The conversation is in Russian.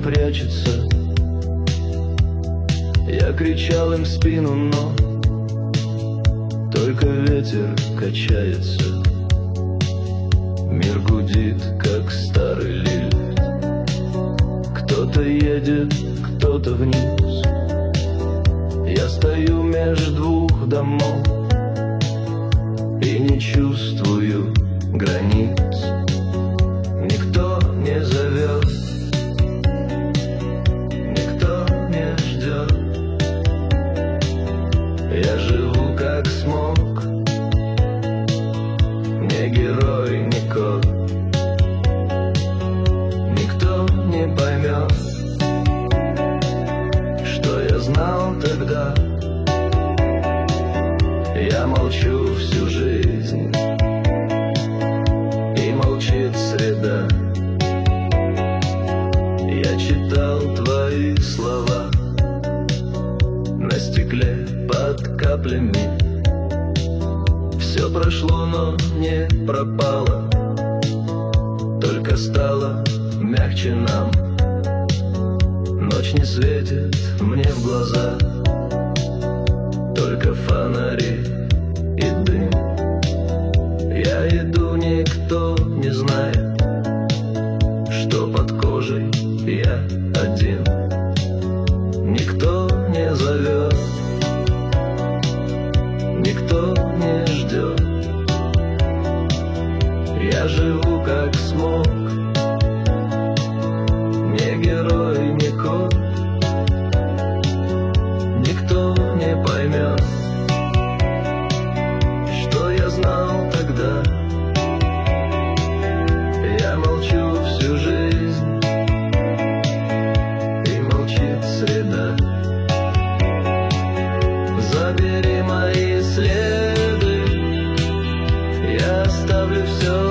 прячется. Я кричал им в спину, но только ветер качается. Мир гудит, как старый лиль. Кто-то едет, кто-то вниз. Я стою между двух домов и не чувствую границ. Никто не зовет, никто не ждет. Я живу как смог, не герой, не кот. Никто не поймет, что я знал тогда. Я молчу всю жизнь, и молчит среда. Я читал твои слова на стекле под каплями. Все прошло, но не пропало, только стало мягче нам. Ночь не светит мне в глаза, только фонари и дым. Я иду, никто не знает, что под кожей я один. Никто не зовет, никто не ждет. Я живу как смог, не герой, не кот. Никто не поймет, что я знал тогда. Я молчу всю жизнь, и молчит среда. Забери мои следы, я оставлю все